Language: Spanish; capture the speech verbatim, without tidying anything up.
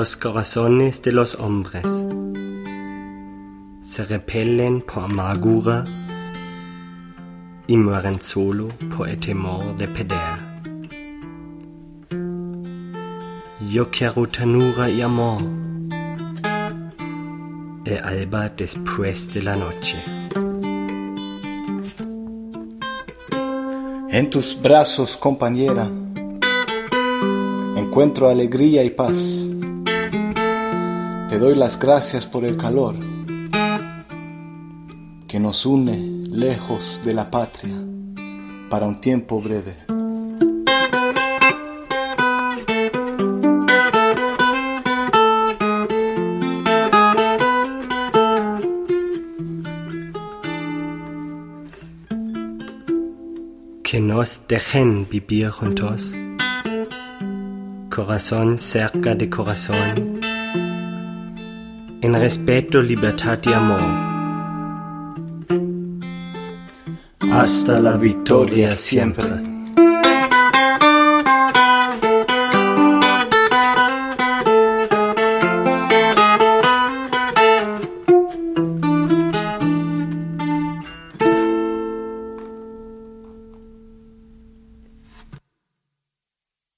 los corazones de los hombres se repelen por amargura y mueren solo por el temor de perder. Yo quiero ternura y amor, el alba después de la noche. En tus brazos, compañera, encuentro alegría y paz. Te doy las gracias por el calor que nos une lejos de la patria para un tiempo breve. Que nos dejen vivir juntos, corazón cerca de corazón, en respeto, libertad y amor. Hasta la victoria siempre.